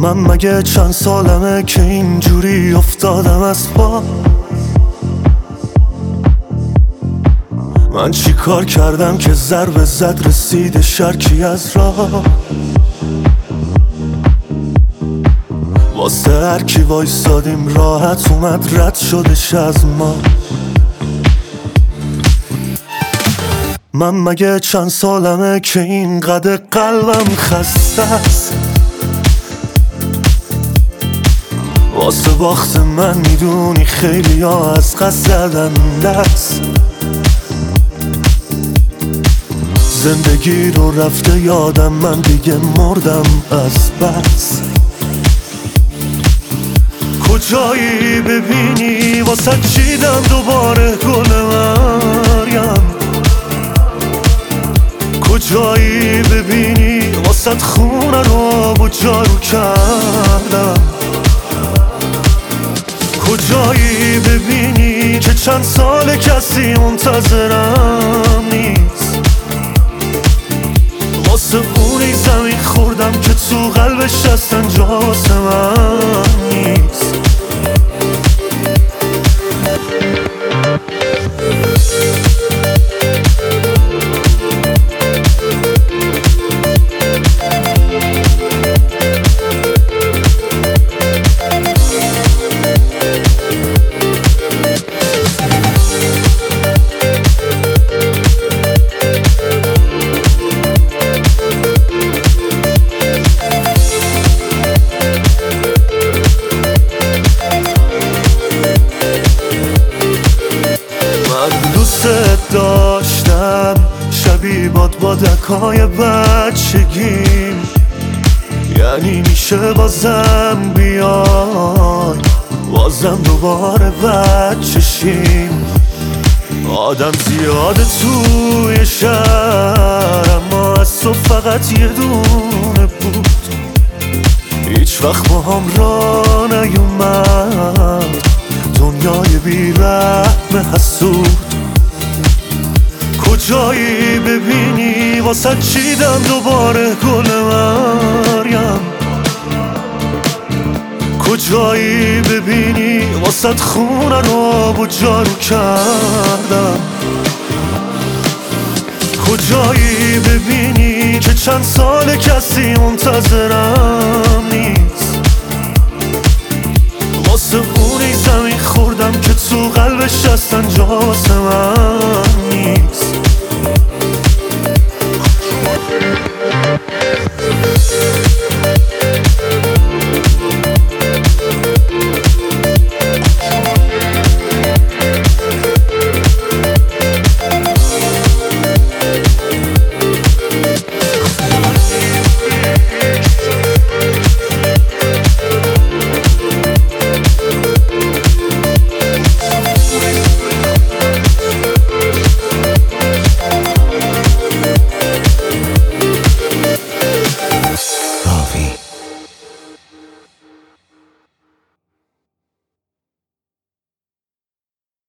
من مگه چند سالمه که اینجوری افتادم از پا؟ من چی کار کردم که ضربه زد رسید شرکی از راه؟ واسه هر کی وایسادیم راحت اومد رد شدش از ما. من مگه چند سالمه که اینقدر قلبم خسته است؟ واسه باخت من میدونی خیلی ها از قصد زدن دست. زندگی رو رفته یادم، من دیگه مردم از بس. کجایی ببینی واسه چیدم دوباره گل مریم؟ کجایی ببینی واسه خونه رو با جارو کردم؟ کجایی ببینی که چند سال کسی منتظرم نیست؟ واسه اونی زمین خوردم که تو قلبش هستن جا واسه من نیست. داشتم شبیه بادکای بچگیم، یعنی میشه بازم بیای، بازم دوباره بچشیم. آدم زیاده توی شهر اما از تو فقط یه دونه بود. هیچ وقت با هم را نیومد دنیای بی‌رحم حسود. کجایی ببینی واسه چیدم دوباره گل مریم؟ کجایی ببینی واسه خونه رو با جارو کردم؟ کجایی ببینی که چند سال کسی منتظرم نیست؟ واسه اونی زمین خوردم که تو قلبش هستن جا واسه من نیست.